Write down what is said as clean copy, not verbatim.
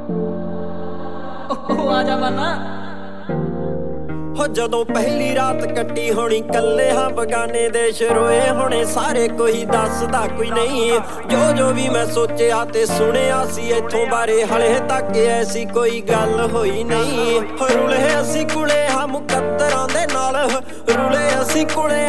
आजा बना हो जदों पहली रात कट्टी होनी कल्ले हाँ बगाने देश रोए होने सारे कोई दसदा कोई नहीं जो जो भी मैं सोचिया ते सुनिया सी इथों बारे हले तक ऐसी कोई गल होई नहीं रुले असी कुले हाँ मुकद्दरां दे नाल रुले असी कुले